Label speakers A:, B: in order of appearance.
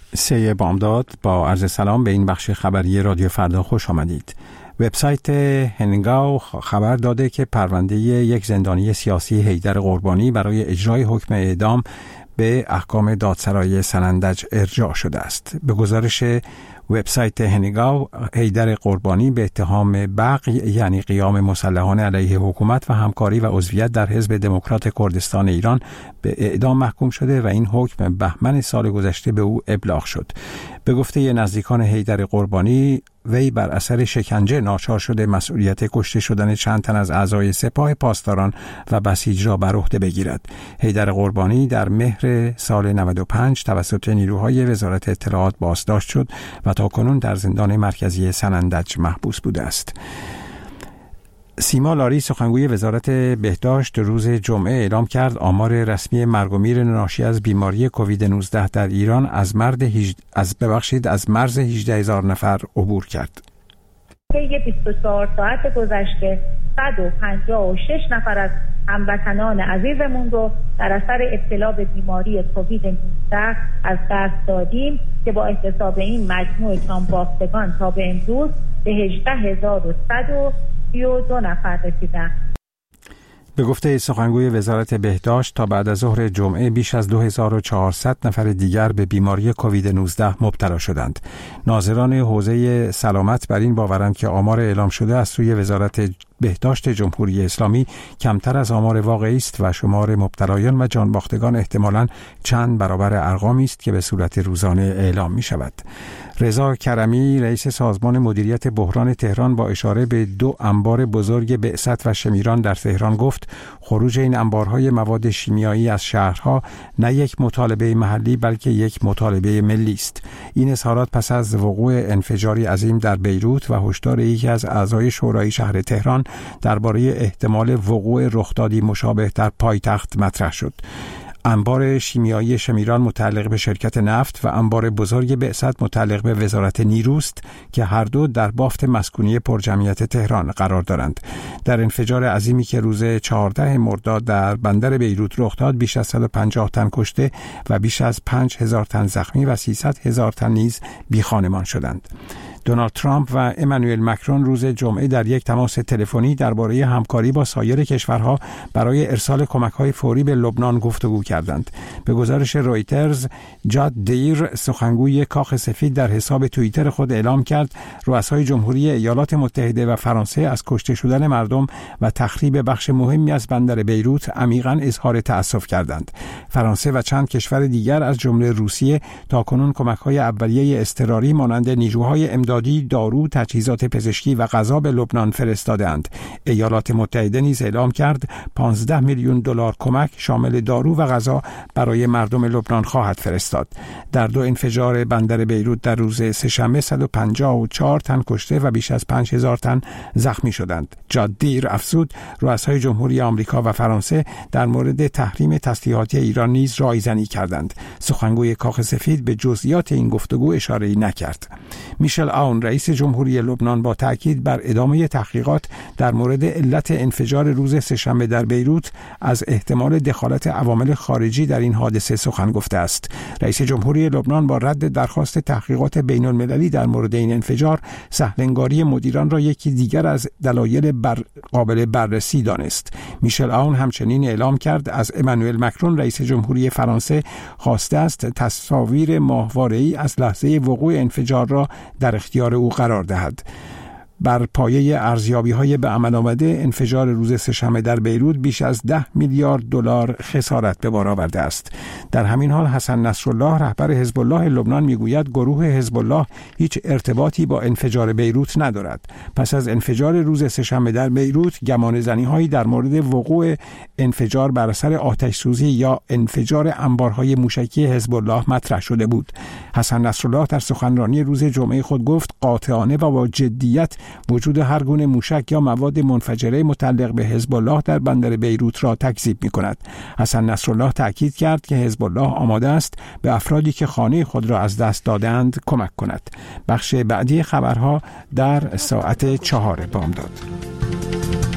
A: 3 بامداد. با عرض سلام به این بخش خبری رادیو فردا خوش آمدید. وبسایت هنگاو خبر داده که پرونده یک زندانی سیاسی حیدر قربانی برای اجرای حکم اعدام به احکام دادسرای سنندج ارجاع شده است. به گزارش وبسایت هنگاو، حیدر قربانی به اتهام بغی یعنی قیام مسلحانه علیه حکومت و همکاری و عضویت در حزب دموکرات کردستان ایران به اعدام محکوم شده و این حکم بهمن سال گذشته به او ابلاغ شد. به گفته نزدیکان حیدر قربانی، وی بر اثر شکنجه ناچار شده مسئولیت کشته شدن چند تن از اعضای سپاه پاسداران و بسیج را بر عهده بگیرد. حیدر قربانی در مهر سال 95 توسط نیروهای وزارت اطلاعات بازداشت شد و تاکنون در زندان مرکزی سنندج محبوس بوده است. سیما لاری، سخنگوی وزارت بهداشت، روز جمعه اعلام کرد آمار رسمی مرگ و میر ناشی از بیماری کووید 19 در ایران از مرز 18,000 نفر عبور کرد.
B: طی 24 ساعت گذشته 156 نفر از هموطنان عزیزمون رو در اثر ابتلا به بیماری کووید 19 از دست دادیم که با احتساب این مجموع جانباختگان تا به امروز به 18,132 نفر رسیدند.
A: به گفته سخنگوی وزارت بهداشت، تا بعد از ظهر جمعه بیش از 2400 نفر دیگر به بیماری کووید 19 مبتلا شدند. ناظران حوزه سلامت بر این باورند که آمار اعلام شده از سوی وزارت بهداشت جمهوری اسلامی کمتر از آمار واقعی است و شمار مبتلایان و جانباختگان احتمالاً چند برابر ارقامی است که به صورت روزانه اعلام می شود. رضا کرمی، رئیس سازمان مدیریت بحران تهران، با اشاره به 2 انبار بزرگ بعثت و شمیران در تهران گفت خروج این انبارهای مواد شیمیایی از شهرها نه یک مطالبه محلی بلکه یک مطالبه ملی است. این اظهارات پس از وقوع انفجاری عظیم در بیروت و هشدار یکی از اعضای شورای شهر تهران درباره احتمال وقوع رخدادی مشابه در پایتخت مطرح شد. انبار شیمیایی شمیران متعلق به شرکت نفت و انبار بزرگ بعثت متعلق به وزارت نیروست که هر دو در بافت مسکونی پرجمعیت تهران قرار دارند. در انفجار عظیمی که روز 14 مرداد در بندر بیروت رخ داد، بیش از 150 تن کشته و بیش از 5,000 تن زخمی و 300,000 تن نیز بیخانمان شدند. دونالد ترامپ و امانوئل مکرون روز جمعه در یک تماس تلفنی درباره همکاری با سایر کشورها برای ارسال کمک‌های فوری به لبنان گفتگو کردند. به گزارش رویترز، جاد دیر، سخنگوی کاخ سفید، در حساب توییتر خود اعلام کرد رؤسای جمهوری ایالات متحده و فرانسه از کشته شدن مردم و تخریب بخش مهمی از بندر بیروت عمیقاً اظهار تأسف کردند. فرانسه و چند کشور دیگر از جمله روسیه تاکنون کمک‌های اولیه اضطراری مانند نیروهای امدادی، دارو، تجهیزات پزشکی و غذا به لبنان فرستادند. ایالات متحده نیز اعلام کرد 15 میلیون دلار کمک شامل دارو و غذا برای مردم لبنان خواهد فرستاد. در 2 انفجار بندر بیروت در روز سه‌شنبه 154 تن کشته و بیش از 5,000 تن زخمی شدند. جاد دیر افزود رؤسای جمهوری آمریکا و فرانسه در مورد تحریم تسلیحاتی ایران نیز رایزنی کردند. سخنگوی کاخ سفید به جزئیات این گفتگو اشاره‌ای نکرد. میشل آون، رئیس جمهوری لبنان، با تاکید بر ادامه تحقیقات در مورد علت انفجار روز سه‌شنبه در بیروت از احتمال دخالت عوامل خارجی در این حادثه سخن گفته است. رئیس جمهوری لبنان با رد درخواست تحقیقات بین‌المللی در مورد این انفجار، سهل‌انگاری مدیران را یکی دیگر از دلایل قابل بررسی دانست. میشل آون همچنین اعلام کرد از امانوئل مکرون، رئیس جمهوری فرانسه، خواسته است تصاویر ماهواره‌ای از لحظه وقوع انفجار را در اختیار او قرار دهد. بر پایه ارزیابی‌های به عمل آمده، انفجار روز سه‌شنبه در بیروت بیش از 10 میلیارد دلار خسارت به بار آورده است. در همین حال حسن نصرالله، رهبر حزب الله لبنان، میگوید گروه حزب الله هیچ ارتباطی با انفجار بیروت ندارد. پس از انفجار روز سه‌شنبه در بیروت، گمانه‌زنی‌هایی در مورد وقوع انفجار بر اثر آتش‌سوزی یا انفجار انبارهای موشکی حزب الله مطرح شده بود. حسن نصرالله در سخنرانی روز جمعه خود گفت قاطعانه و با جدیت وجود هر گونه موشک یا مواد منفجره متعلق به حزب الله در بندر بیروت را تکذیب می‌کند. حسن نصرالله تأکید کرد که حزب الله آماده است به افرادی که خانه خود را از دست دادند کمک کند. بخش بعدی خبرها در ساعت 4 بامداد.